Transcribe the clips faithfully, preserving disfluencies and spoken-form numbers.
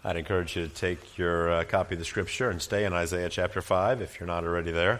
I'd encourage you to take your uh, copy of the Scripture and stay in Isaiah chapter five if you're not already there.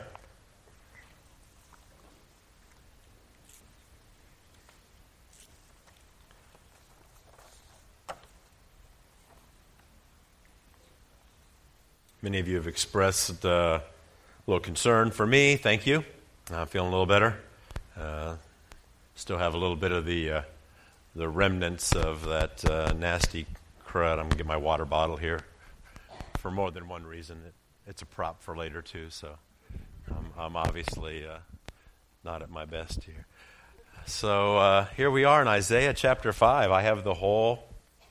Many of you have expressed uh, a little concern for me. Thank you. I'm feeling a little better. Uh, still have a little bit of the uh, the remnants of that uh, nasty crud. I'm going to get my water bottle here for more than one reason. It, it's a prop for later, too, so I'm, I'm obviously uh, not at my best here. So uh, here we are in Isaiah chapter five. I have the whole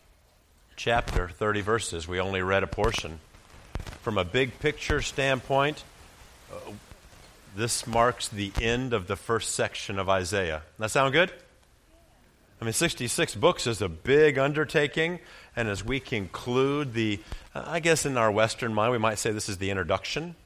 chapter, thirty verses. We only read a portion. From a big picture standpoint, uh, this marks the end of the first section of Isaiah. That sound good? I mean, sixty-six books is a big undertaking, and as we conclude the, uh, I guess in our Western mind, we might say this is the introduction,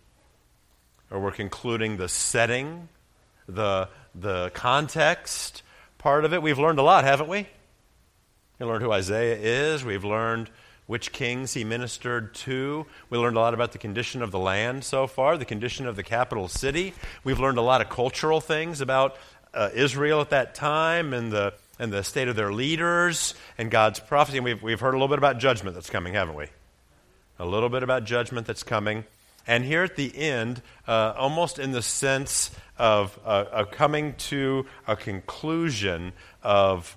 or we're concluding the setting, the the context part of it. We've learned a lot, haven't we? We learned who Isaiah is. We've learned which kings he ministered to. We learned a lot about the condition of the land so far, the condition of the capital city. We've learned a lot of cultural things about uh, Israel at that time and the and the state of their leaders and God's prophecy. And we've, we've heard a little bit about judgment that's coming, haven't we? A little bit about judgment that's coming. And here at the end, uh, almost in the sense of, uh, of coming to a conclusion of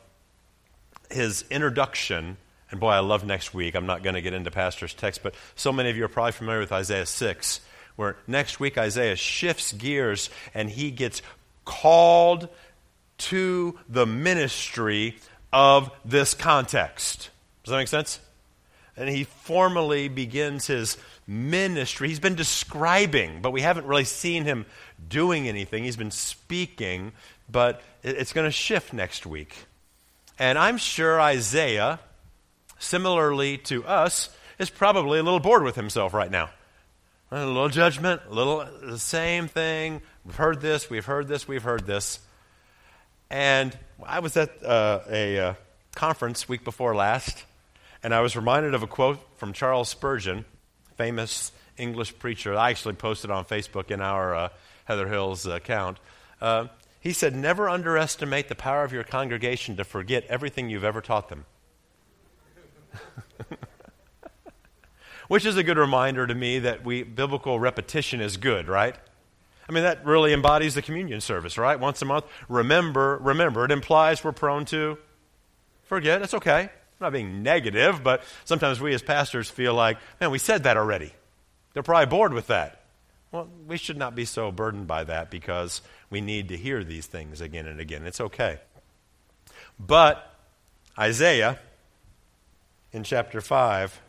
his introduction. And boy, I love next week. I'm not going to get into Pastor's text, but so many of you are probably familiar with Isaiah six, where next week Isaiah shifts gears and he gets called to the ministry of this context. Does that make sense? And he formally begins his ministry. He's been describing, but we haven't really seen him doing anything. He's been speaking, but it's going to shift next week. And I'm sure Isaiah, similarly to us, is probably a little bored with himself right now. A little judgment, a little the same thing. We've heard this, we've heard this, we've heard this. And I was at uh, a uh, conference week before last, and I was reminded of a quote from Charles Spurgeon, famous English preacher. I actually posted on Facebook in our uh, Heather Hills account. Uh, he said, "Never underestimate the power of your congregation to forget everything you've ever taught them." Which is a good reminder to me that we biblical repetition is good, right? I mean, that really embodies the communion service, right? Once a month, remember, remember. It implies we're prone to forget. That's okay. I'm not being negative, but sometimes we as pastors feel like, man, we said that already. They're probably bored with that. Well, we should not be so burdened by that because we need to hear these things again and again. It's okay. But Isaiah, in chapter five,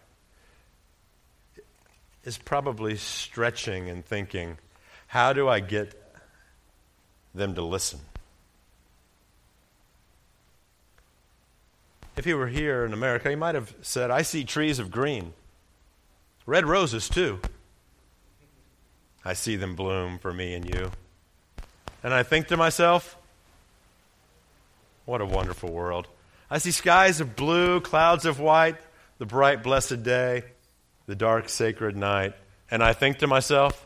is probably stretching and thinking, how do I get them to listen? If he were here in America, he might have said, I see trees of green, red roses too. I see them bloom for me and you. And I think to myself, what a wonderful world. I see skies of blue, clouds of white, the bright, blessed day, the dark, sacred night. And I think to myself,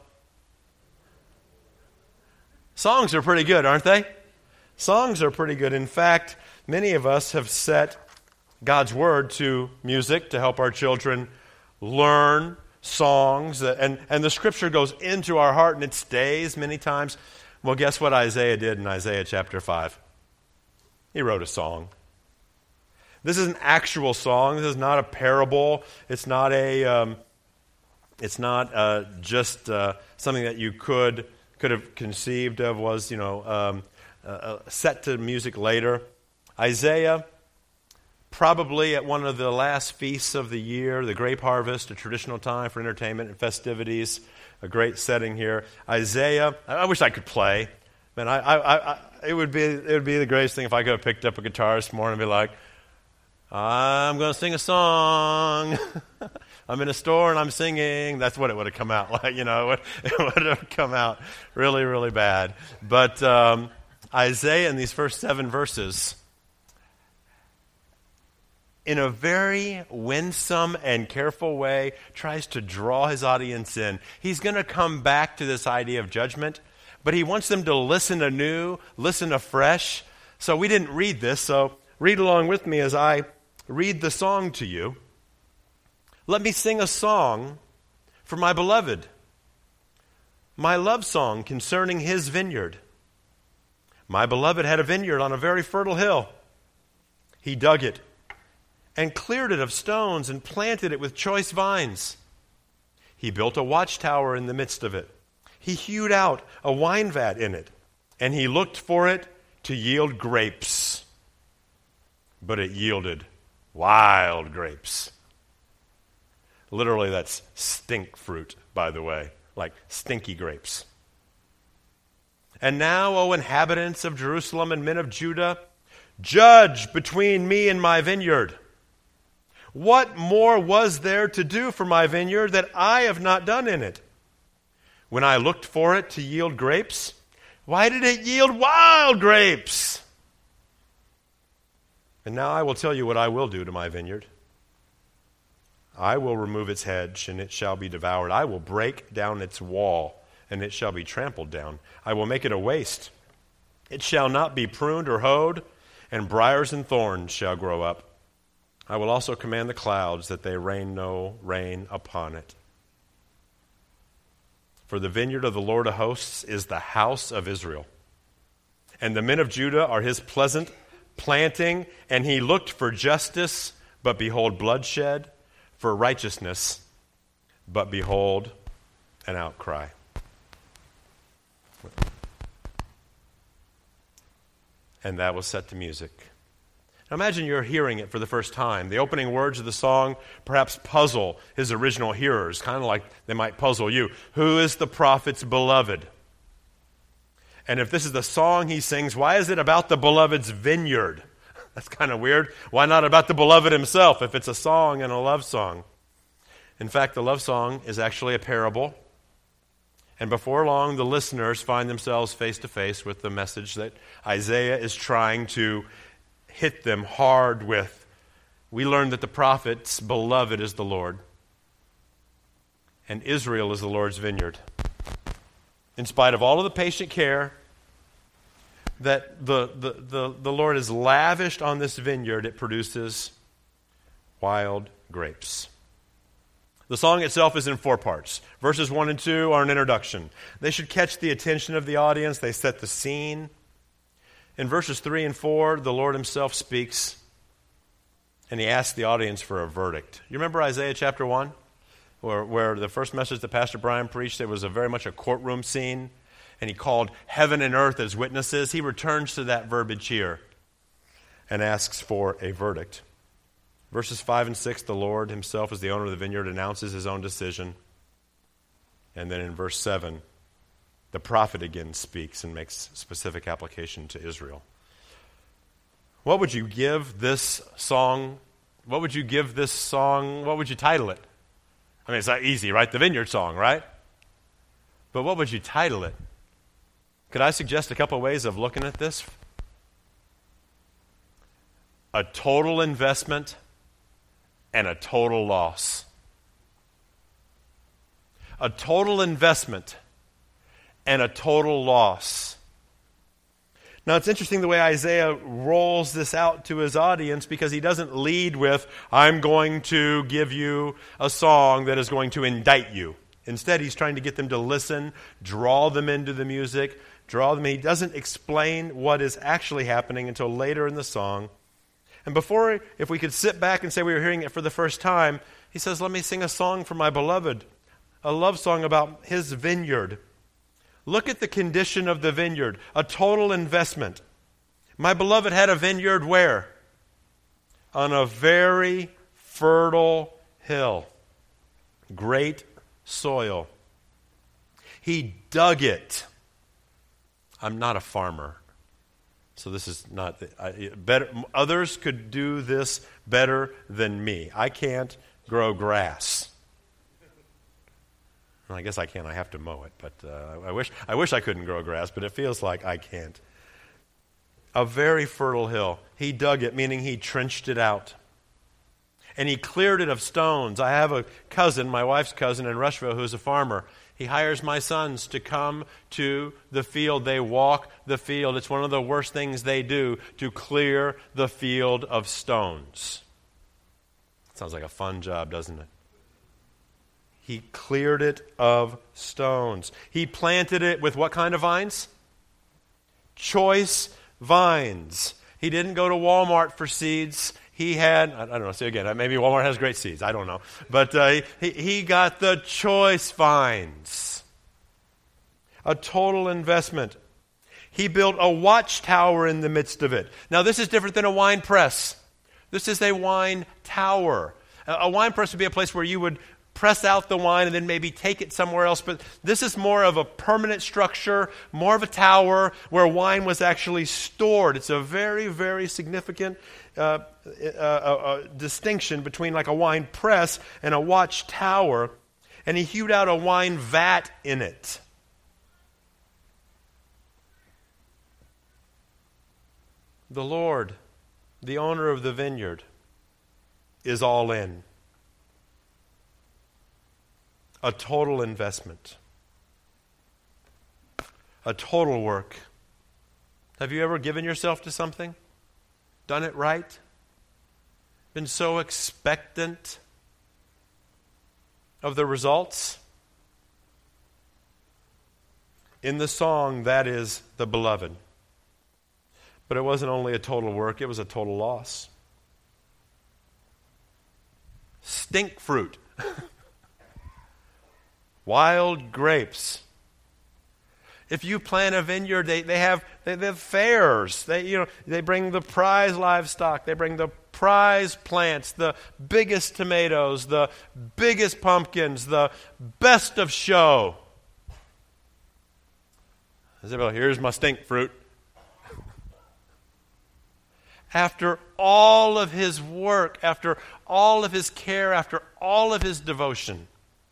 songs are pretty good, aren't they? Songs are pretty good. In fact, many of us have set God's Word to music to help our children learn songs. And, and the Scripture goes into our heart and it stays many times. Well, guess what Isaiah did in Isaiah chapter five? He wrote a song. This is an actual song. This is not a parable. It's not a. Um, it's not uh, just uh, something that you could could have conceived of. Was you know um, uh, set to music later. Isaiah, probably at one of the last feasts of the year, the grape harvest, a traditional time for entertainment and festivities. A great setting here. Isaiah. I, I wish I could play. Man, I, I, I, it would be it would be the greatest thing if I could have picked up a guitar this morning and be like, I'm going to sing a song. I'm in a store and I'm singing. That's what it would have come out like, you know. It would have come out really, really bad. But um, Isaiah in these first seven verses in a very winsome and careful way, tries to draw his audience in. He's going to come back to this idea of judgment, but he wants them to listen anew, listen afresh. So we didn't read this, so read along with me as I read the song to you. Let me sing a song for my beloved, my love song concerning his vineyard. My beloved had a vineyard on a very fertile hill. He dug it and cleared it of stones and planted it with choice vines. He built a watchtower in the midst of it. He hewed out a wine vat in it, and he looked for it to yield grapes. But it yielded wild grapes. Literally, that's stink fruit, by the way, like stinky grapes. And now, O inhabitants of Jerusalem and men of Judah, judge between me and my vineyard. What more was there to do for my vineyard that I have not done in it? When I looked for it to yield grapes, why did it yield wild grapes? And now I will tell you what I will do to my vineyard. I will remove its hedge, and it shall be devoured. I will break down its wall, and it shall be trampled down. I will make it a waste. It shall not be pruned or hoed, and briars and thorns shall grow up. I will also command the clouds that they rain no rain upon it. For the vineyard of the Lord of hosts is the house of Israel, and the men of Judah are his pleasant planting, and he looked for justice, but behold bloodshed, for righteousness, but behold an outcry. And that was set to music. Now imagine you're hearing it for the first time. The opening words of the song perhaps puzzle his original hearers, kind of like they might puzzle you. Who is the prophet's beloved? And if this is the song he sings, why is it about the beloved's vineyard? That's kind of weird. Why not about the beloved himself if it's a song and a love song? In fact, the love song is actually a parable. And before long, the listeners find themselves face to face with the message that Isaiah is trying to hit them hard with. We learn that the prophet's beloved is the Lord, and Israel is the Lord's vineyard. In spite of all of the patient care that the, the, the, the Lord has lavished on this vineyard, it produces wild grapes. The song itself is in four parts. Verses one and two are an introduction. They should catch the attention of the audience. They set the scene. In verses three and four, the Lord himself speaks, and he asks the audience for a verdict. You remember Isaiah chapter one, where, where the first message that Pastor Brian preached, it was a very much a courtroom scene, and he called heaven and earth as witnesses. He returns to that verbiage here and asks for a verdict. Verses five and six, the Lord himself, as the owner of the vineyard, announces his own decision. And then in verse seven, the prophet again speaks and makes specific application to Israel. What would you give this song? What would you give this song? What would you title it? I mean, it's not easy, right? The vineyard song, right? But what would you title it? Could I suggest a couple ways of looking at this? A total investment and a total loss. A total investment and a total loss. Now, it's interesting the way Isaiah rolls this out to his audience, because he doesn't lead with, I'm going to give you a song that is going to indict you. Instead, he's trying to get them to listen, draw them into the music, draw them. He doesn't explain what is actually happening until later in the song. And before, if we could sit back and say we were hearing it for the first time, he says, let me sing a song for my beloved, a love song about his vineyard. Look at the condition of the vineyard, a total investment. My beloved had a vineyard where? On a very fertile hill, great soil. He dug it. I'm not a farmer, so this is not the, I, better. Others could do this better than me. I can't grow grass. Well, I guess I can. I have to mow it, but uh, I wish I wish I couldn't grow grass, but it feels like I can't. A very fertile hill. He dug it, meaning he trenched it out. and he cleared it of stones. I have a cousin, my wife's cousin in Rushville, who's a farmer. He hires my sons to come to the field. They walk the field. It's one of the worst things they do, to clear the field of stones. Sounds like a fun job, doesn't it? He cleared it of stones. He planted it with what kind of vines? Choice vines. He didn't go to Walmart for seeds. He had, I don't know, see again, maybe Walmart has great seeds. I don't know. But uh, he, he got the choice vines. A total investment. He built a watchtower in the midst of it. Now, this is different than a wine press. This is a wine tower. A wine press would be a place where you would press out the wine and then maybe take it somewhere else. But this is more of a permanent structure, more of a tower where wine was actually stored. It's a very, very significant uh, uh, uh, distinction between like a wine press and a watchtower. And he hewed out a wine vat in it. The Lord, the owner of the vineyard, is all in. A total investment. A total work. Have you ever given yourself to something? Done it right? Been so expectant of the results? In the song, that is the beloved. But it wasn't only a total work, it was a total loss. Stink fruit. Wild grapes. If you plant a vineyard, they, they have they, they have fairs. They you know they bring the prize livestock. They bring the prize plants, the biggest tomatoes, the biggest pumpkins, the best of show. Isabel, here's my stink fruit. After all of his work, after all of his care, after all of his devotion.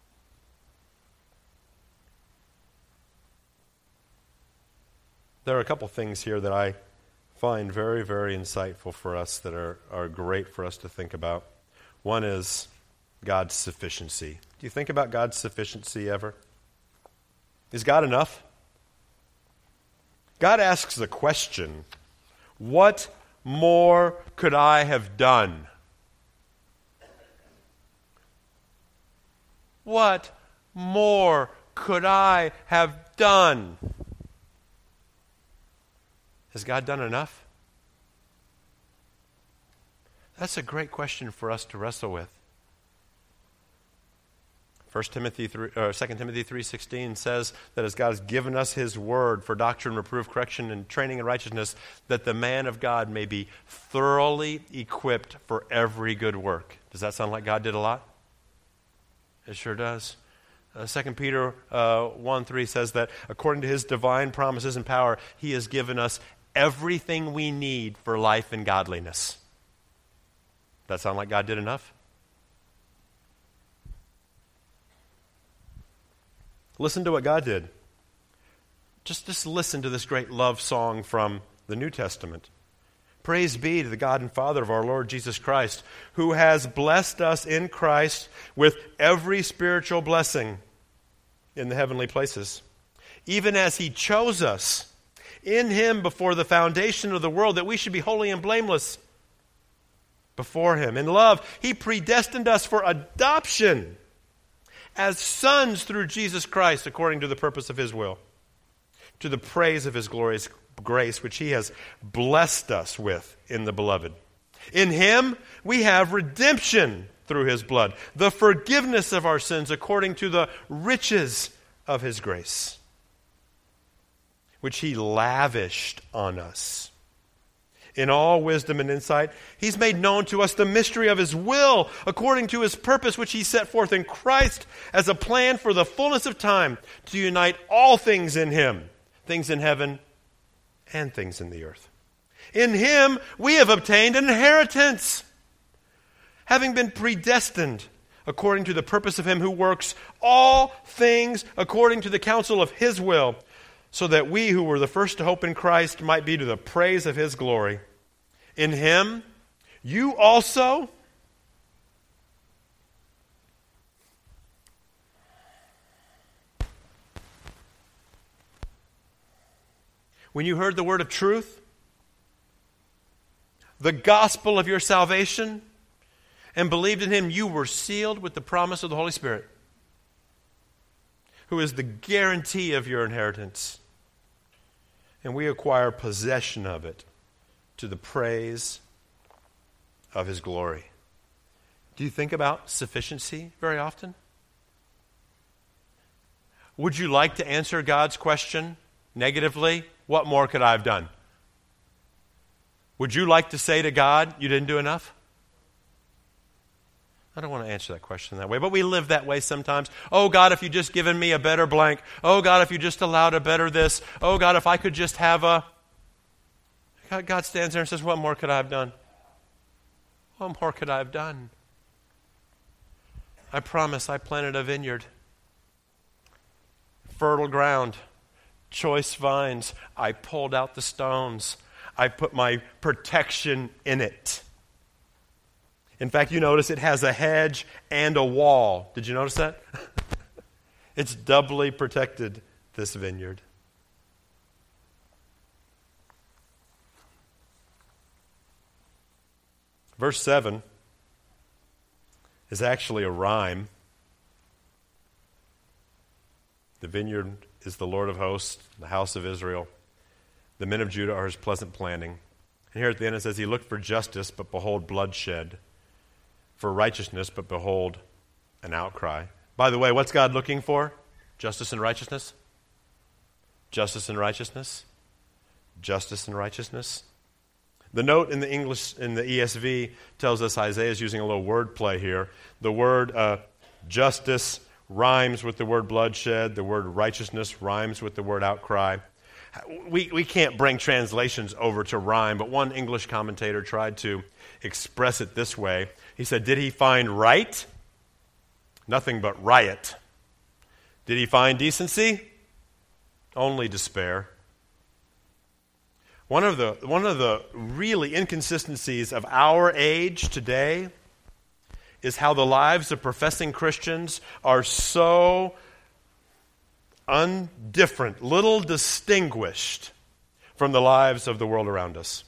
There are a couple things here that I find very, very insightful for us that are, are great for us to think about. One is God's sufficiency. Do you think about God's sufficiency ever? Is God enough? God asks the question, what more could I have done? What more could I have done? Has God done enough? That's a great question for us to wrestle with. First Timothy three, or Second Timothy three sixteen says that as God has given us His word for doctrine, reproof, correction, and training in righteousness, that the man of God may be thoroughly equipped for every good work. Does that sound like God did a lot? It sure does. Uh, Second Peter uh, one three says that according to His divine promises and power, He has given us everything we need for life and godliness. Does that sound like God did enough? Listen to what God did. Just, just listen to this great love song from the New Testament. Praise be to the God and Father of our Lord Jesus Christ, who has blessed us in Christ with every spiritual blessing in the heavenly places, even as He chose us in Him before the foundation of the world, that we should be holy and blameless before Him. In love, He predestined us for adoption as sons through Jesus Christ, according to the purpose of His will, to the praise of His glorious grace, which He has blessed us with in the Beloved. In Him we have redemption through His blood, the forgiveness of our sins according to the riches of His grace, which He lavished on us. In all wisdom and insight, He's made known to us the mystery of His will, according to His purpose, which He set forth in Christ as a plan for the fullness of time, to unite all things in Him, things in heaven and things in the earth. In Him we have obtained an inheritance, having been predestined according to the purpose of Him who works all things according to the counsel of His will, so that we who were the first to hope in Christ might be to the praise of His glory. In Him, you also, when you heard the word of truth, the gospel of your salvation, and believed in him, you were sealed with the promise of the Holy Spirit, who is the guarantee of your inheritance. And we acquire possession of it to the praise of his glory. Do you think about sufficiency very often? Would you like to answer God's question negatively? What more could I have done? Would you like to say to God, you didn't do enough? I don't want to answer that question that way, but we live that way sometimes. Oh, God, if you just given me a better blank. Oh, God, if you just allowed a better this. Oh, God, if I could just have a... God stands there and says, what more could I have done? What more could I have done? I promise I planted a vineyard. Fertile ground. Choice vines. I pulled out the stones. I put my protection in it. In fact, you notice it has a hedge and a wall. Did you notice that? It's doubly protected, this vineyard. Verse seven is actually a rhyme. The vineyard is the Lord of hosts, the house of Israel. The men of Judah are his pleasant planting. And here at the end it says, he looked for justice, but behold, bloodshed. For righteousness, but behold, an outcry. By the way, what's God looking for? Justice and righteousness? Justice and righteousness? Justice and righteousness? The note in the English, in the E S V, tells us Isaiah is using a little word play here. The word uh, justice rhymes with the word bloodshed. The word righteousness rhymes with the word outcry. We, we can't bring translations over to rhyme, but one English commentator tried to express it this way. He said, did he find right? Nothing but riot. Did he find decency? Only despair. One of the, one of the really inconsistencies of our age today is how the lives of professing Christians are so undifferent, little distinguished from the lives of the world around us.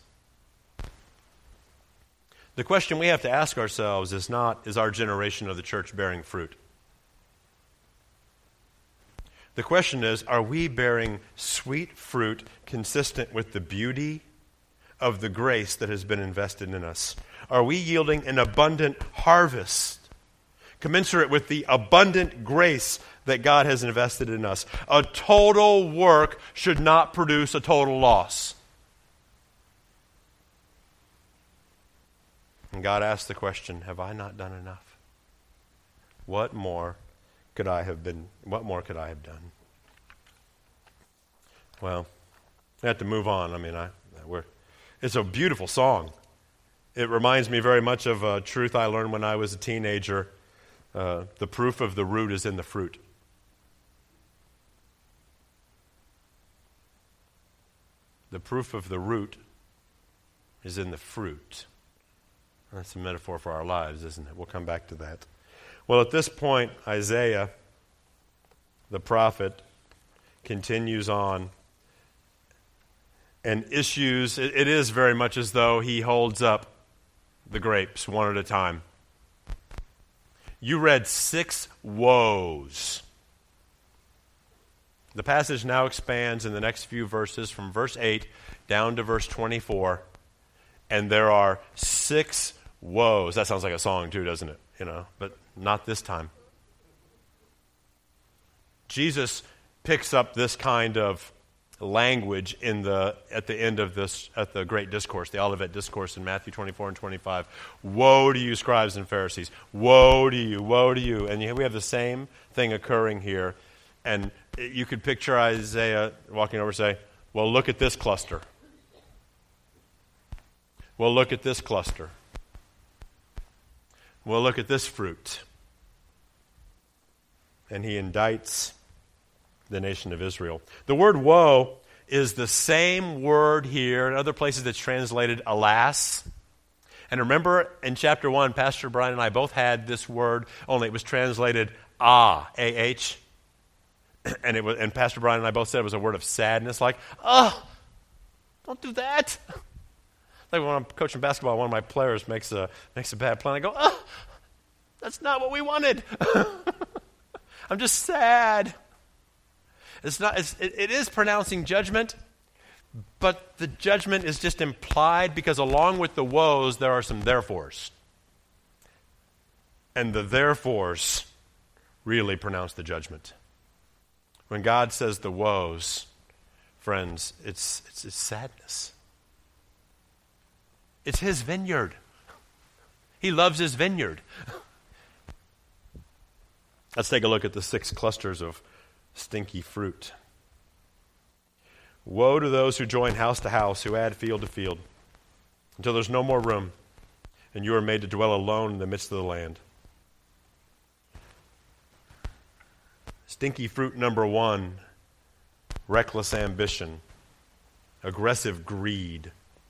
The question we have to ask ourselves is not, is our generation of the church bearing fruit? The question is, are we bearing sweet fruit consistent with the beauty of the grace that has been invested in us? Are we yielding an abundant harvest commensurate with the abundant grace that God has invested in us? A total work should not produce a total loss. And God asked the question, have I not done enough? What more could I have been, what more could I have done? Well, I have to move on. I mean, I, we're, it's a beautiful song. It reminds me very much of a truth I learned when I was a teenager. Uh, the proof of the root is in the fruit. The proof of the root is in the fruit. That's a metaphor for our lives, isn't it? We'll come back to that. Well, at this point, Isaiah, the prophet, continues on and issues, it, it is very much as though he holds up the grapes one at a time. You read six woes. The passage now expands in the next few verses from verse eight down to verse twenty-four, and there are six woes. That sounds like a song too, doesn't it? You know, but not this time. Jesus picks up this kind of language in the at the end of this, at the great discourse, the Olivet Discourse in Matthew twenty-four and twenty-five. Woe to you, scribes and Pharisees. Woe to you, woe to you. And we have the same thing occurring here. And you could picture Isaiah walking over and say, well, look at this cluster. Well, look at this cluster. Well, look at this fruit. And he indicts the nation of Israel. The word woe is the same word here. In other places it's translated alas. And remember in chapter one, Pastor Brian and I both had this word, only it was translated ah, A H. And it was, and Pastor Brian and I both said it was a word of sadness, like, oh, don't do that. Like when I'm coaching basketball, one of my players makes a makes a bad play, and I go, oh, that's not what we wanted. I'm just sad. It's not. It's, it, it is pronouncing judgment, but the judgment is just implied because along with the woes, there are some therefores. And the therefores really pronounce the judgment. When God says the woes, friends, it's, it's, it's sadness. It's his vineyard. He loves his vineyard. Let's take a look at the six clusters of stinky fruit. Woe to those who join house to house, who add field to field, until there's no more room, and you are made to dwell alone in the midst of the land. Stinky fruit number one, reckless ambition, aggressive greed.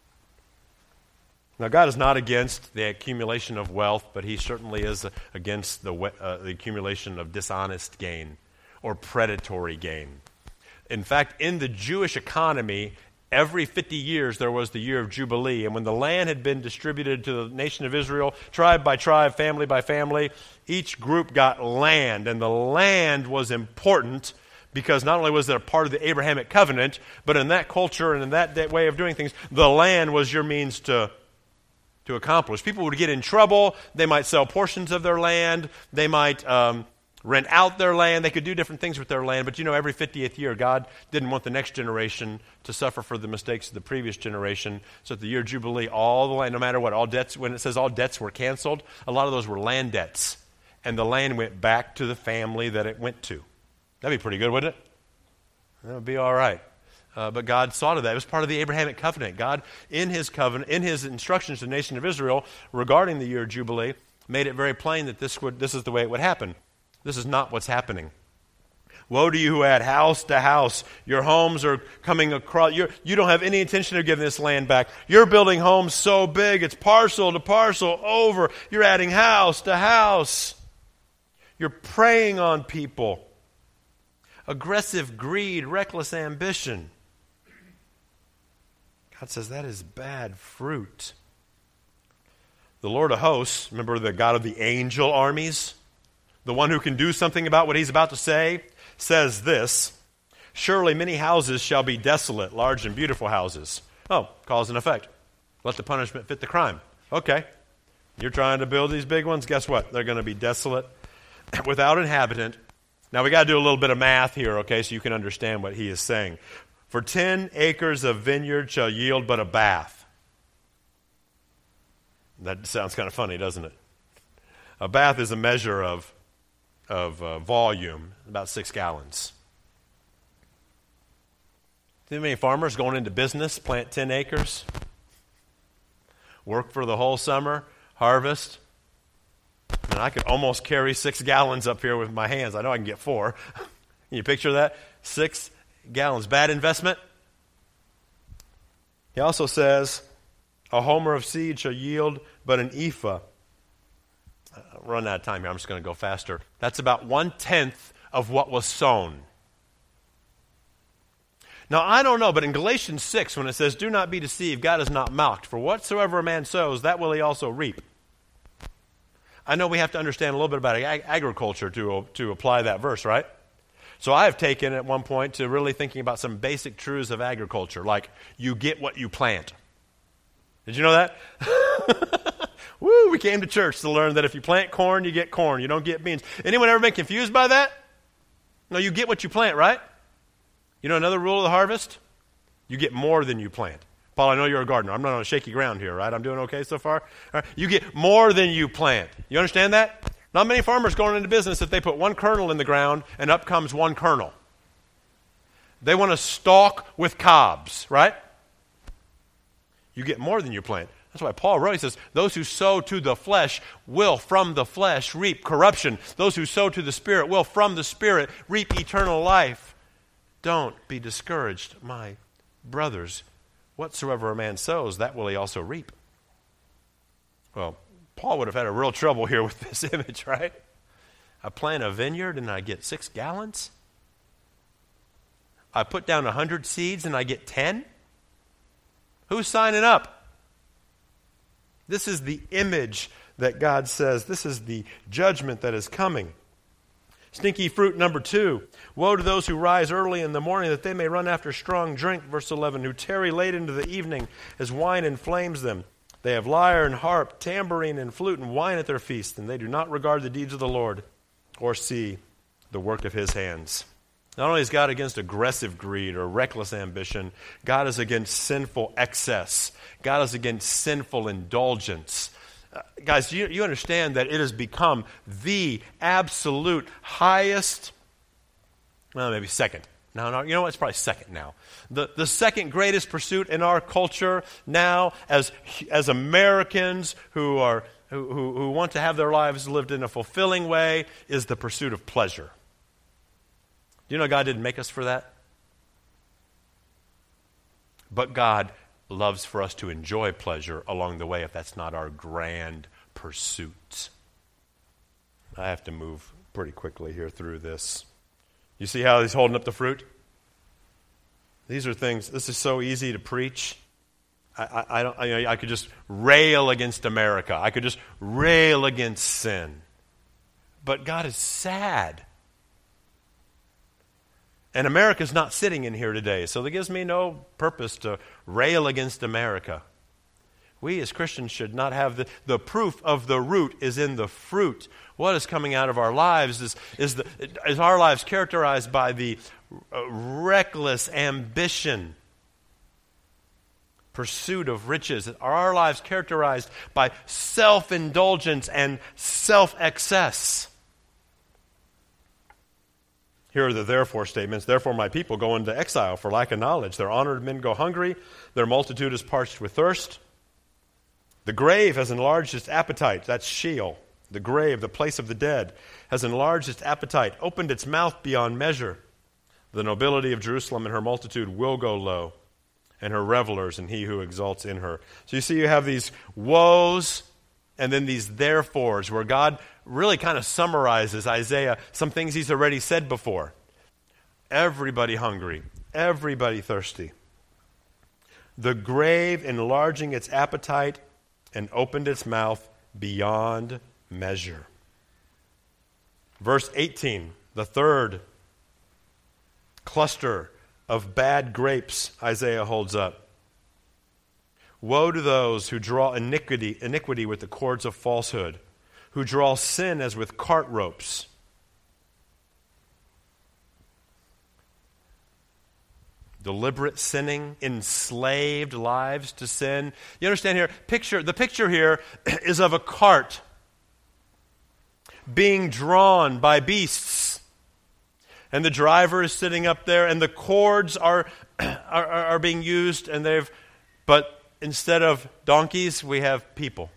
Now, God is not against the accumulation of wealth, but he certainly is against the, uh, the accumulation of dishonest gain or predatory gain. In fact, in the Jewish economy, every fifty years there was the year of Jubilee, and when the land had been distributed to the nation of Israel, tribe by tribe, family by family, each group got land, and the land was important because not only was it a part of the Abrahamic covenant, but in that culture and in that, that way of doing things, the land was your means to to accomplish. People would get in trouble. They might sell portions of their land. They might um, rent out their land. They could do different things with their land. But you know, every fiftieth year, God didn't want the next generation to suffer for the mistakes of the previous generation. So at the year of Jubilee, all the land, no matter what, all debts, when it says all debts were canceled, a lot of those were land debts. And the land went back to the family that it went to. That'd be pretty good, wouldn't it? That would be all right. Uh, but God saw to that. It was part of the Abrahamic covenant. God, in his covenant, in his instructions to the nation of Israel regarding the year of Jubilee, made it very plain that this would this is the way it would happen. This is not what's happening. Woe to you who add house to house. Your homes are coming across. You're, you don't have any intention of giving this land back. You're building homes so big, it's parcel to parcel over. You're adding house to house. You're preying on people. Aggressive greed, reckless ambition. God says that is bad fruit. The Lord of hosts, remember the God of the angel armies, the one who can do something about what he's about to say, says this, surely many houses shall be desolate, large and beautiful houses. Oh, cause and effect. Let the punishment fit the crime. Okay. You're trying to build these big ones. Guess what? They're going to be desolate, without inhabitant. Now, we got to do a little bit of math here, okay, so you can understand what he is saying. For ten acres of vineyard shall yield but a bath. That sounds kind of funny, doesn't it? A bath is a measure of, of uh, volume, about six gallons. See how many farmers going into business, plant ten acres, work for the whole summer, harvest, and I could almost carry six gallons up here with my hands. I know I can get four. Can you picture that? Six gallons. Bad investment? He also says, a homer of seed shall yield but an ephah. I'll run out of time here. I'm just going to go faster. That's about one-tenth of what was sown. Now, I don't know, but in Galatians six, when it says, do not be deceived, God is not mocked. For whatsoever a man sows, that will he also reap. I know we have to understand a little bit about ag- agriculture to, to apply that verse, right? So I have taken at one point to really thinking about some basic truths of agriculture, like you get what you plant. Did you know that? Woo, we came to church to learn that if you plant corn, you get corn. You don't get beans. Anyone ever been confused by that? No, you get what you plant, right? You know another rule of the harvest? You get more than you plant. Paul, I know you're a gardener. I'm not on shaky ground here, right? I'm doing okay so far? All right. You get more than you plant. You understand that? Not many farmers going into business if they put one kernel in the ground and up comes one kernel. They want to stalk with cobs, right? You get more than you plant. That's why Paul wrote, he says, those who sow to the flesh will from the flesh reap corruption. Those who sow to the Spirit will from the Spirit reap eternal life. Don't be discouraged, my brothers. Whatsoever a man sows, that will he also reap. Well, Paul would have had a real trouble here with this image, right? I plant a vineyard and I get six gallons. I put down a hundred seeds and I get ten. Who's signing up? This is the image that God says. This is the judgment that is coming. Stinky fruit number two. Woe to those who rise early in the morning that they may run after strong drink. Verse eleven. Who tarry late into the evening as wine inflames them. They have lyre and harp, tambourine and flute and wine at their feast, and they do not regard the deeds of the Lord or see the work of his hands. Not only is God against aggressive greed or reckless ambition, God is against sinful excess. God is against sinful indulgence. Uh, guys, you, you understand that it has become the absolute highest, well, maybe second. No, no, you know what? It's probably second now. The the second greatest pursuit in our culture now, as as Americans who are who, who, who want to have their lives lived in a fulfilling way, is the pursuit of pleasure. Do you know God didn't make us for that? But God loves for us to enjoy pleasure along the way if that's not our grand pursuit. I have to move pretty quickly here through this. You see how he's holding up the fruit? These are things, this is so easy to preach. I, I, I, don't, I, I could just rail against America. I could just rail against sin. But God is sad. And America's not sitting in here today, so that gives me no purpose to rail against America. We as Christians should not have the, the proof of the root is in the fruit. What is coming out of our lives is, is, the, is our lives characterized by the uh, reckless ambition, pursuit of riches? Are our lives characterized by self-indulgence and self-excess? Here are the therefore statements. Therefore my people go into exile for lack of knowledge. Their honored men go hungry. Their multitude is parched with thirst. The grave has enlarged its appetite. That's Sheol. The grave, the place of the dead, has enlarged its appetite, opened its mouth beyond measure. The nobility of Jerusalem and her multitude will go low, and her revelers and he who exalts in her. So you see you have these woes and then these therefores where God really kind of summarizes Isaiah, some things he's already said before. Everybody hungry, everybody thirsty. The grave enlarging its appetite and opened its mouth beyond measure. Verse eighteen, the third cluster of bad grapes Isaiah holds up. Woe to those who draw iniquity, iniquity with the cords of falsehood, who draw sin as with cart ropes. Deliberate sinning, enslaved lives to sin. You understand here? Picture the picture here is of a cart being drawn by beasts, and the driver is sitting up there, and the cords are are, are being used, and they've. But instead of donkeys, we have people.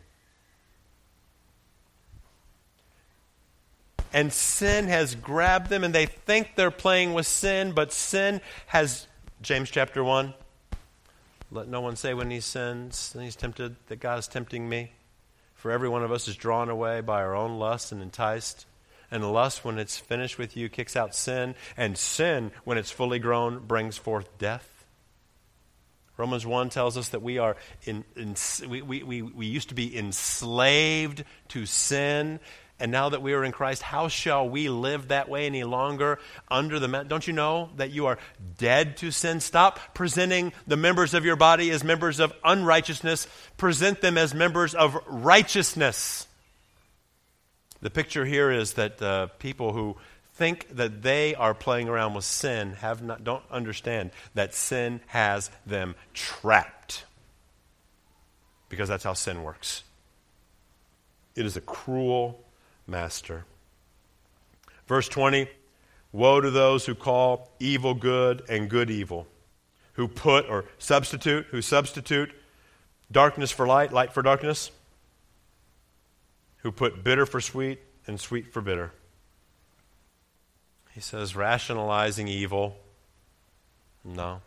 And sin has grabbed them, and they think they're playing with sin, but sin has. James chapter one, let no one say when he sins and he's tempted that God is tempting me. For every one of us is drawn away by our own lust and enticed. And lust, when it's finished with you, kicks out sin. And sin, when it's fully grown, brings forth death. Romans one tells us that we are in, in we, we, we, we used to be enslaved to sin. And now that we are in Christ, how shall we live that way any longer under the... Don't you know that you are dead to sin? Stop presenting the members of your body as members of unrighteousness. Present them as members of righteousness. The picture here is that uh, people who think that they are playing around with sin have not, don't understand that sin has them trapped. Because that's how sin works. It is a cruel master. Verse twenty, woe to those who call evil good and good evil, who put or substitute, who substitute darkness for light, light for darkness, who put bitter for sweet and sweet for bitter. He says rationalizing evil. No.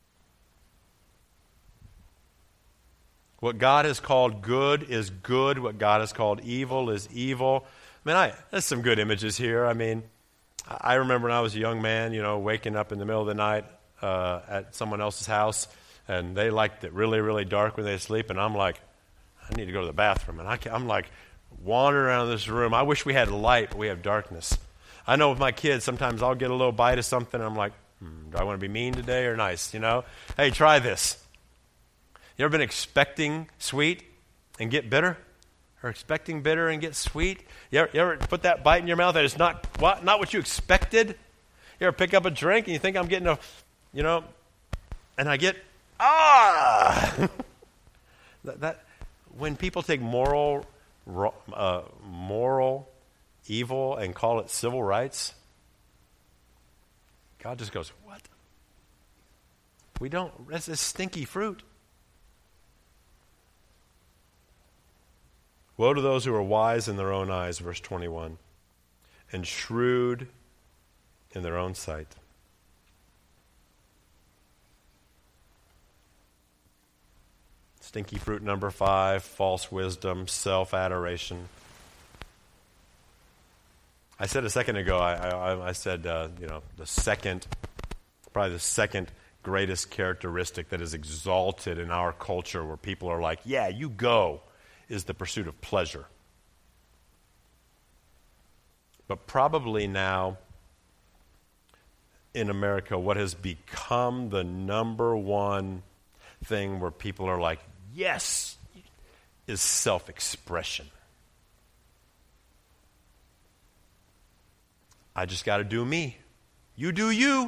What God has called good is good. What God has called evil is evil. I mean, I, there's some good images here. I mean, I remember when I was a young man, you know, waking up in the middle of the night uh, at someone else's house, and they liked it really, really dark when they sleep, and I'm like, I need to go to the bathroom. And I can, I'm like wandering around this room. I wish we had light, but we have darkness. I know with my kids, sometimes I'll get a little bite of something, and I'm like, hmm, do I want to be mean today or nice, you know? Hey, try this. You ever been expecting sweet and get bitter? Or expecting bitter and get sweet? You ever, you ever put that bite in your mouth and it's not what, not what you expected? You ever pick up a drink and you think I'm getting a, you know, and I get, ah! that, that when people take moral, uh, moral evil and call it civil rights, God just goes, what? We don't, that's a stinky fruit. Woe to those who are wise in their own eyes, verse twenty-one, and shrewd in their own sight. Stinky fruit number five, false wisdom, self-adoration. I said a second ago, I, I, I said, uh, you know, the second, probably the second greatest characteristic that is exalted in our culture where people are like, yeah, you go, is the pursuit of pleasure. But probably now in America, what has become the number one thing where people are like, yes, is self-expression. I just got to do me. You do you.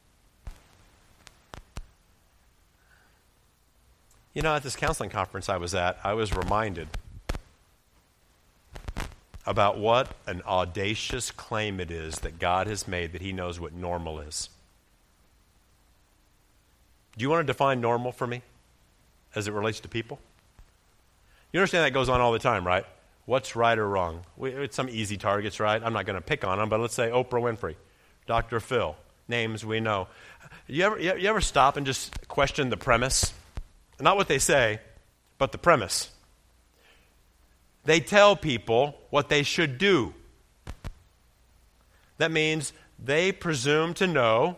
You know, at this counseling conference I was at, I was reminded about what an audacious claim it is that God has made that he knows what normal is. Do you want to define normal for me as it relates to people? You understand that goes on all the time, right? What's right or wrong? We, it's some easy targets, right? I'm not going to pick on them, but let's say Oprah Winfrey, Doctor Phil, names we know. You ever, you ever stop and just question the premise? Not what they say, but the premise. They tell people what they should do. That means they presume to know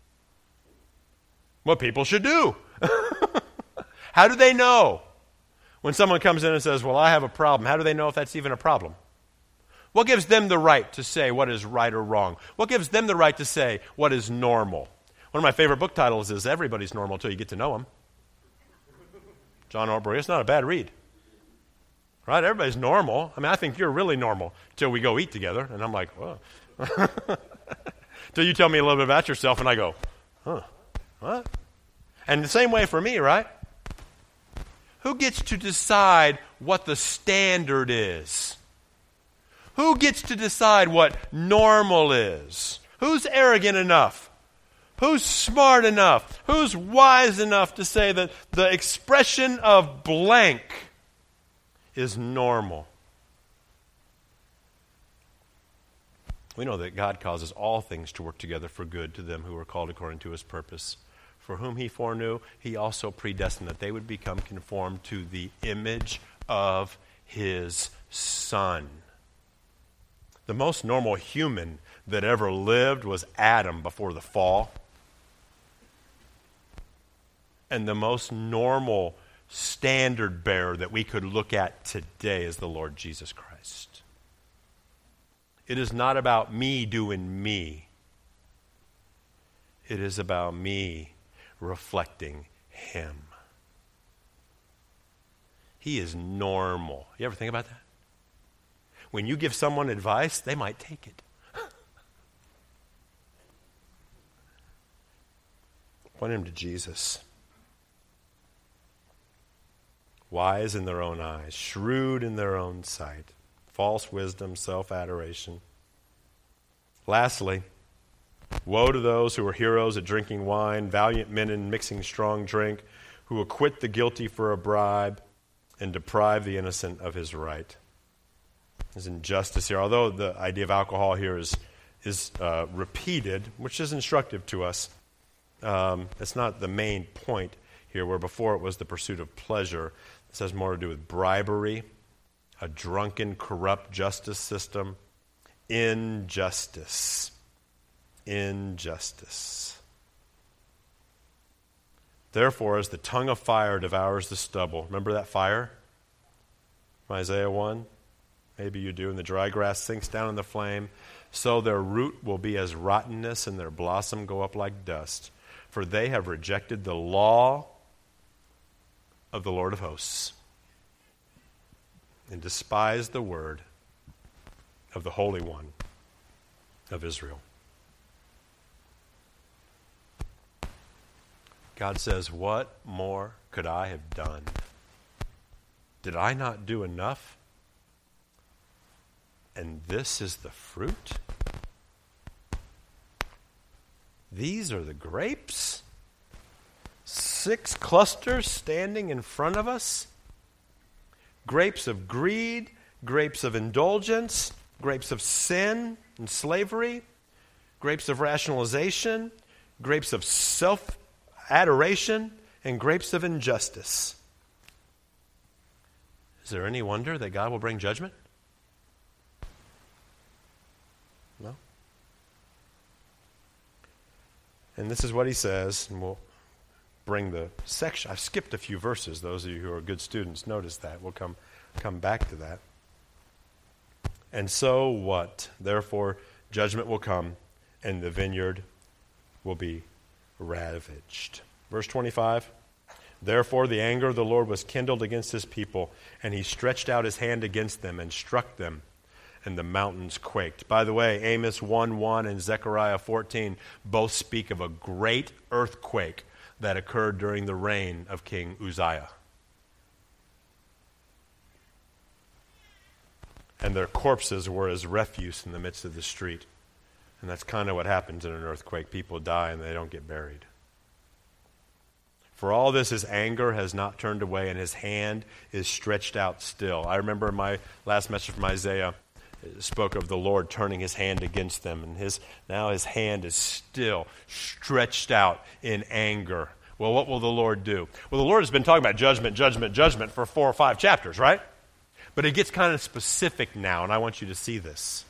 what people should do. How do they know? When someone comes in and says, well, I have a problem, how do they know if that's even a problem? What gives them the right to say what is right or wrong? What gives them the right to say what is normal? One of my favorite book titles is Everybody's Normal Until You Get to Know Them. John Ortberg. It's not a bad read. Right? Everybody's normal. I mean, I think you're really normal until we go eat together. And I'm like, whoa. Till you tell me a little bit about yourself and I go, huh, what? And the same way for me, right? Who gets to decide what the standard is? Who gets to decide what normal is? Who's arrogant enough? Who's smart enough? Who's wise enough to say that the expression of blank is normal? We know that God causes all things to work together for good to them who are called according to his purpose. For whom he foreknew, he also predestined that they would become conformed to the image of his Son. The most normal human that ever lived was Adam before the fall. And the most normal standard bearer that we could look at today is the Lord Jesus Christ. It is not about me doing me. It is about me reflecting him. He is normal. You ever think about that? When you give someone advice, they might take it. Point him to Jesus. Wise in their own eyes, shrewd in their own sight, false wisdom, self-adoration. Lastly, woe to those who are heroes at drinking wine, valiant men in mixing strong drink, who acquit the guilty for a bribe and deprive the innocent of his right. There's injustice here. Although the idea of alcohol here is, is uh, repeated, which is instructive to us, um, it's not the main point here, where before it was the pursuit of pleasure. This has more to do with bribery, a drunken, corrupt justice system, injustice. Injustice. Therefore, as the tongue of fire devours the stubble. Remember that fire from Isaiah one? Maybe you do. And the dry grass sinks down in the flame. So their root will be as rottenness, and their blossom go up like dust. For they have rejected the law of the Lord of hosts, and despised the word of the Holy One of Israel. God says, what more could I have done? Did I not do enough? And this is the fruit? These are the grapes? Six clusters standing in front of us? Grapes of greed, grapes of indulgence, grapes of sin and slavery, grapes of rationalization, grapes of self-adoration, and grapes of injustice. Is there any wonder that God will bring judgment? No. And this is what he says, and we'll bring the section. I've skipped a few verses. Those of you who are good students notice that. We'll come come back to that. And so what? Therefore, judgment will come, and the vineyard will be ravaged. Verse twenty-five, therefore the anger of the Lord was kindled against his people, and he stretched out his hand against them and struck them, and the mountains quaked. By the way, Amos one one and Zechariah fourteen both speak of a great earthquake that occurred during the reign of King Uzziah. And their corpses were as refuse in the midst of the street. And that's kind of what happens in an earthquake. People die and they don't get buried. For all this, his anger has not turned away, and his hand is stretched out still. I remember my last message from Isaiah spoke of the Lord turning his hand against them, and his now his hand is still stretched out in anger. Well, what will the Lord do? Well, the Lord has been talking about judgment, judgment, judgment for four or five chapters, right? But it gets kind of specific now, and I want you to see this.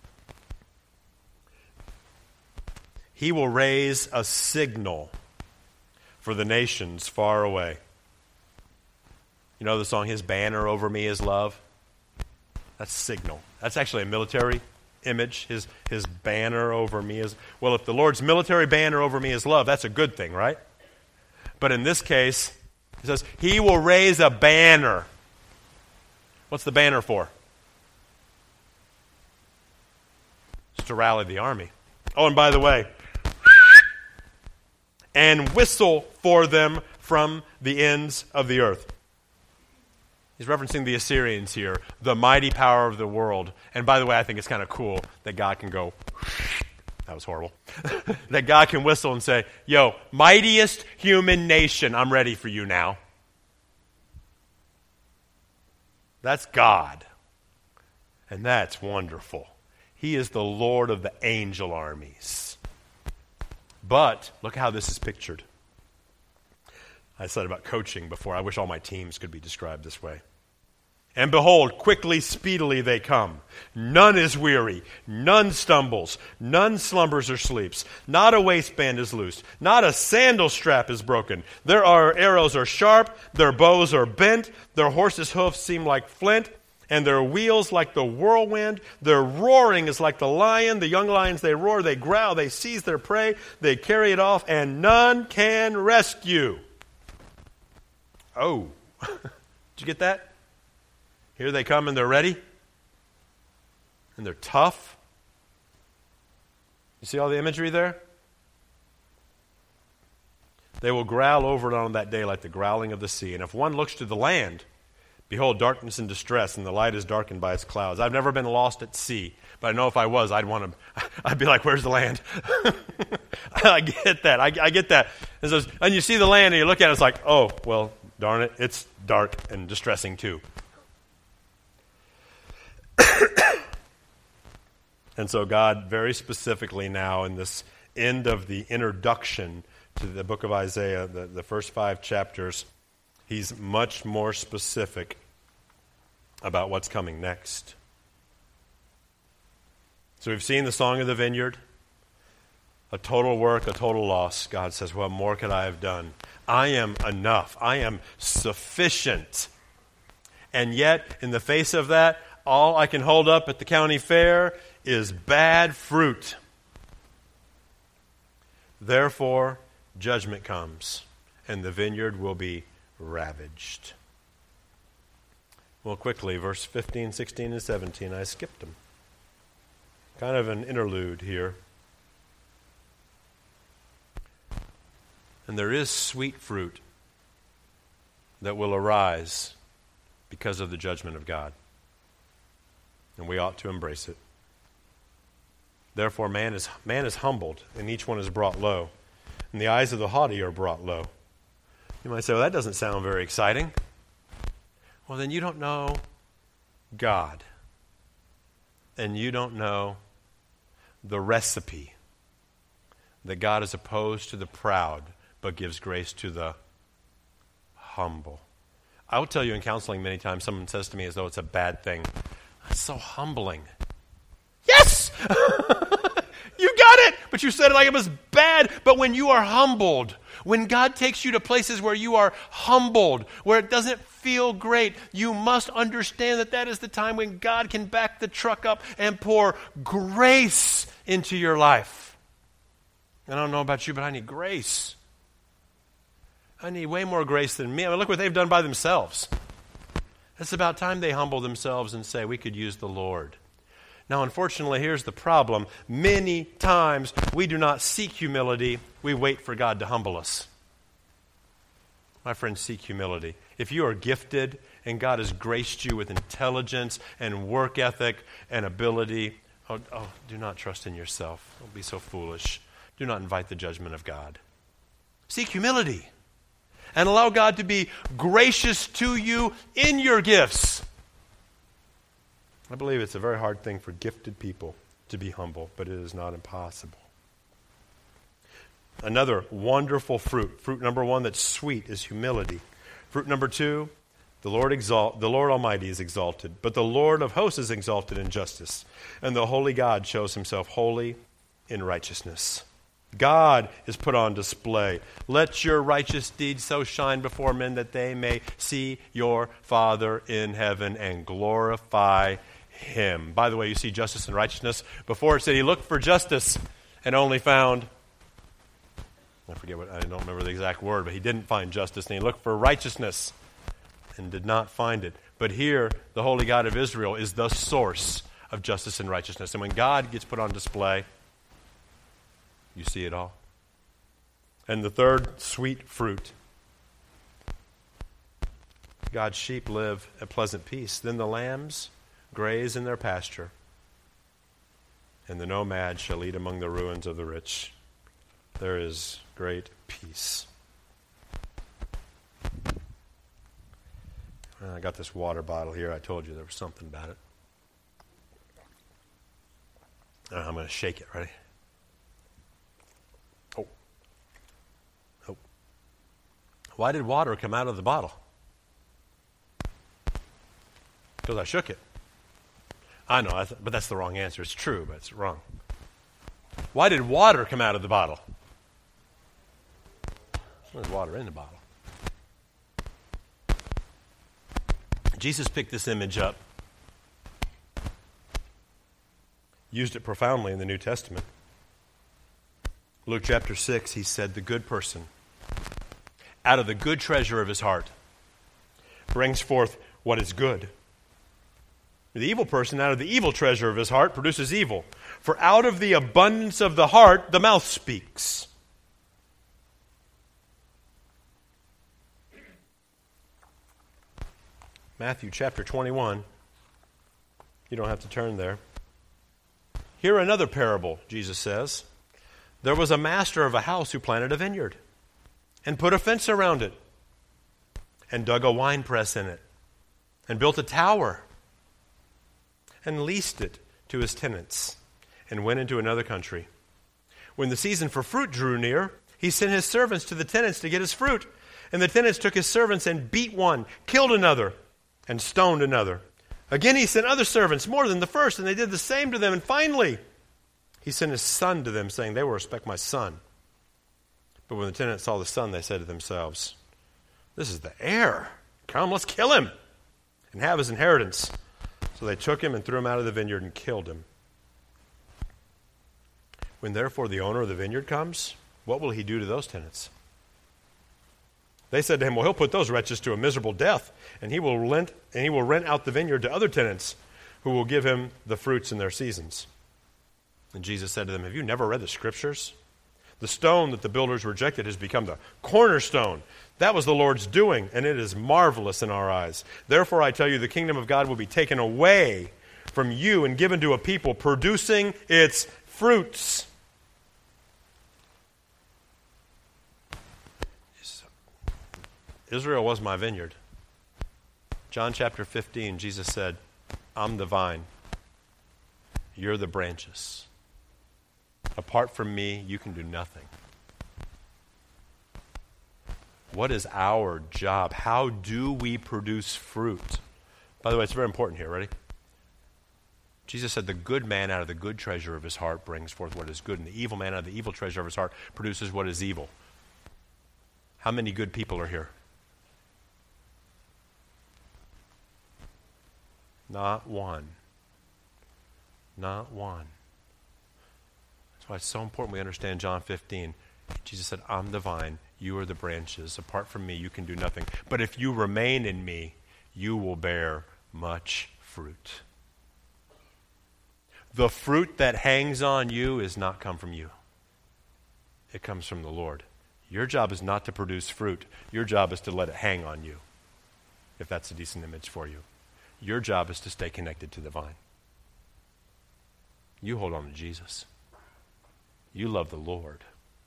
He will raise a signal for the nations far away. You know the song, His Banner Over Me Is Love? That's signal. That's actually a military image. His, his banner over me is... Well, if the Lord's military banner over me is love, that's a good thing, right? But in this case, it says, He will raise a banner. What's the banner for? It's to rally the army. Oh, and by the way, and whistle for them from the ends of the earth. He's referencing the Assyrians here, the mighty power of the world. And by the way, I think it's kind of cool that God can go, that was horrible, that God can whistle and say, yo, mightiest human nation, I'm ready for you now. That's God. And that's wonderful. He is the Lord of the angel armies. But look how this is pictured. I said about coaching before. I wish all my teams could be described this way. And behold, quickly, speedily they come. None is weary, none stumbles, none slumbers or sleeps. Not a waistband is loosed, not a sandal strap is broken. Their arrows are sharp, their bows are bent, their horses' hoofs seem like flint, and their wheels like the whirlwind. Their roaring is like the lion. The young lions, they roar, they growl, they seize their prey, they carry it off, and none can rescue. Oh, did you get that? Here they come and they're ready. And they're tough. You see all the imagery there? They will growl over it on that day like the growling of the sea. And if one looks to the land, behold, darkness and distress, and the light is darkened by its clouds. I've never been lost at sea, but I know if I was, I'd want to, I'd be like, where's the land? I get that. I, I get that. And, so, and you see the land and you look at it, it's like, oh, well, darn it, it's dark and distressing too. And so God very specifically now in this end of the introduction to the book of Isaiah, the, the first five chapters, he's much more specific about what's coming next. So we've seen the Song of the Vineyard. a total work, a total loss, God says, what more could I have done? I am enough. I am sufficient. And yet, in the face of that, all I can hold up at the county fair is bad fruit. Therefore, judgment comes, and the vineyard will be ravaged. Well, quickly, verse fifteen, sixteen, and seventeen, I skipped them. Kind of an interlude here. And there is sweet fruit that will arise because of the judgment of God. And we ought to embrace it. Therefore, man is man is humbled, and each one is brought low. And the eyes of the haughty are brought low. You might say, well, that doesn't sound very exciting. Well, then you don't know God. And you don't know the recipe that God is opposed to the proud, but gives grace to the humble. I will tell you in counseling many times, someone says to me as though it's a bad thing. It's so humbling. Yes! You got it! But you said it like it was bad. But when you are humbled, when God takes you to places where you are humbled, where it doesn't feel great, you must understand that that is the time when God can back the truck up and pour grace into your life. I don't know about you, but I need grace. I need way more grace than me. I mean, look what they've done by themselves. It's about time they humble themselves and say, we could use the Lord. Now, unfortunately, here's the problem. Many times we do not seek humility. We wait for God to humble us. My friends, seek humility. If you are gifted and God has graced you with intelligence and work ethic and ability, oh, oh, do not trust in yourself. Don't be so foolish. Do not invite the judgment of God. Seek humility and allow God to be gracious to you in your gifts. I believe it's a very hard thing for gifted people to be humble, but it is not impossible. Another wonderful fruit, fruit number one that's sweet, is humility. Fruit number two, the Lord exalt, the Lord Almighty is exalted, but the Lord of hosts is exalted in justice, and the holy God shows himself holy in righteousness. God is put on display. Let your righteous deeds so shine before men that they may see your Father in heaven and glorify him. By the way, you see justice and righteousness. Before it said he looked for justice and only found, I forget what, I don't remember the exact word, but he didn't find justice, and he looked for righteousness and did not find it. But here, the holy God of Israel is the source of justice and righteousness. And when God gets put on display, you see it all. And the third sweet fruit, God's sheep live at pleasant peace. Then the lambs graze in their pasture, and the nomad shall eat among the ruins of the rich. There is great peace. I got this water bottle here. I told you there was something about it. I'm going to shake it. Ready? Oh. Oh. Why did water come out of the bottle? Because I shook it. I know, but that's the wrong answer. It's true, but it's wrong. Why did water come out of the bottle? There's water in the bottle. Jesus picked this image up, used it profoundly in the New Testament. Luke chapter six, he said, the good person, out of the good treasure of his heart, brings forth what is good. The evil person, out of the evil treasure of his heart, produces evil. For out of the abundance of the heart, the mouth speaks. Matthew chapter twenty-one. You don't have to turn there. Here another parable, Jesus says. There was a master of a house who planted a vineyard and put a fence around it and dug a winepress in it and built a tower and leased it to his tenants, and went into another country. When the season for fruit drew near, he sent his servants to the tenants to get his fruit. And the tenants took his servants and beat one, killed another, and stoned another. Again he sent other servants, more than the first, and they did the same to them. And finally, he He sent his son to them, saying, they will respect my son. But when the tenants saw the son, they said to themselves, this is the heir. Come, let's kill him and have his inheritance. So they took him and threw him out of the vineyard and killed him. When therefore the owner of the vineyard comes, what will he do to those tenants? They said to him, well, he'll put those wretches to a miserable death, and he will rent, and he will rent out the vineyard to other tenants who will give him the fruits in their seasons. And Jesus said to them, have you never read the Scriptures? The stone that the builders rejected has become the cornerstone. That was the Lord's doing, and it is marvelous in our eyes. Therefore, I tell you, the kingdom of God will be taken away from you and given to a people producing its fruits. Israel was my vineyard. John chapter fifteen, Jesus said, I'm the vine. You're the branches. Apart from me, you can do nothing. What is our job? How do we produce fruit? By the way, it's very important here. Ready? Jesus said, the good man out of the good treasure of his heart brings forth what is good, and the evil man out of the evil treasure of his heart produces what is evil. How many good people are here? Not one. Not one. That's why it's so important we understand John fifteen. Jesus said, I'm the vine, you are the branches. Apart from me, you can do nothing. But if you remain in me, you will bear much fruit. The fruit that hangs on you is not come from you. It comes from the Lord. Your job is not to produce fruit. Your job is to let it hang on you, if that's a decent image for you. Your job is to stay connected to the vine. You hold on to Jesus. You love the Lord.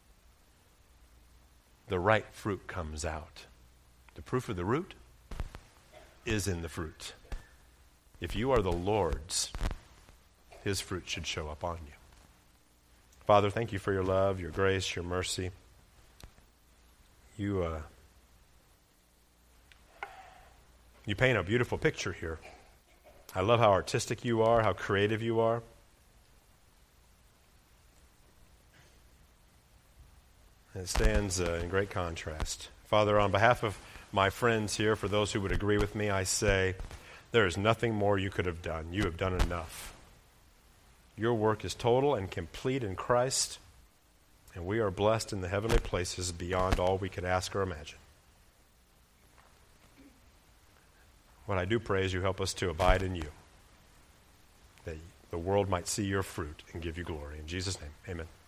The right fruit comes out. The proof of the root is in the fruit. If you are the Lord's, his fruit should show up on you. Father, thank you for your love, your grace, your mercy. You, uh, you paint a beautiful picture here. I love how artistic you are, how creative you are. And it stands uh, in great contrast. Father, on behalf of my friends here, for those who would agree with me, I say, there is nothing more you could have done. You have done enough. Your work is total and complete in Christ, and we are blessed in the heavenly places beyond all we could ask or imagine. What I do pray is you help us to abide in you, that the world might see your fruit and give you glory. In Jesus' name, amen.